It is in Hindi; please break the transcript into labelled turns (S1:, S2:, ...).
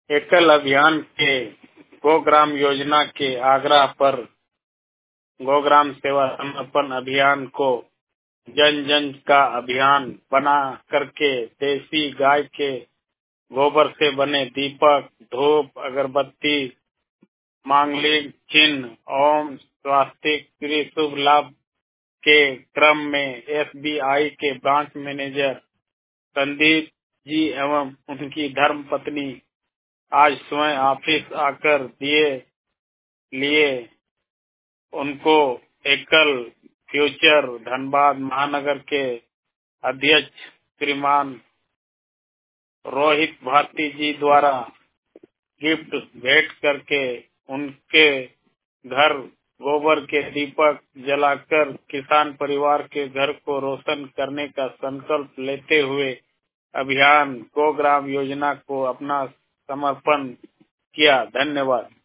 S1: एकल अभियान के गोग्राम योजना के आग्रह पर गोग्राम सेवा समर्पण अभियान को जन जन का अभियान बना करके देसी गाय के गोबर से बने दीपक, धूप, अगरबत्ती, मांगलिक चिन्ह ओम स्वास्तिक शुभ लाभ के क्रम में एसबीआई के ब्रांच मैनेजर संदीप जी एवं उनकी धर्म पत्नी आज स्वयं ऑफिस आकर लिए उनको एकल फ्यूचर धनबाद महानगर के अध्यक्ष श्रीमान रोहित भारती जी द्वारा गिफ्ट भेंट करके उनके घर गोबर के दीपक जलाकर किसान परिवार के घर को रोशन करने का संकल्प लेते हुए अभियान गोग्राम योजना को अपना समर्पण किया। धन्यवाद।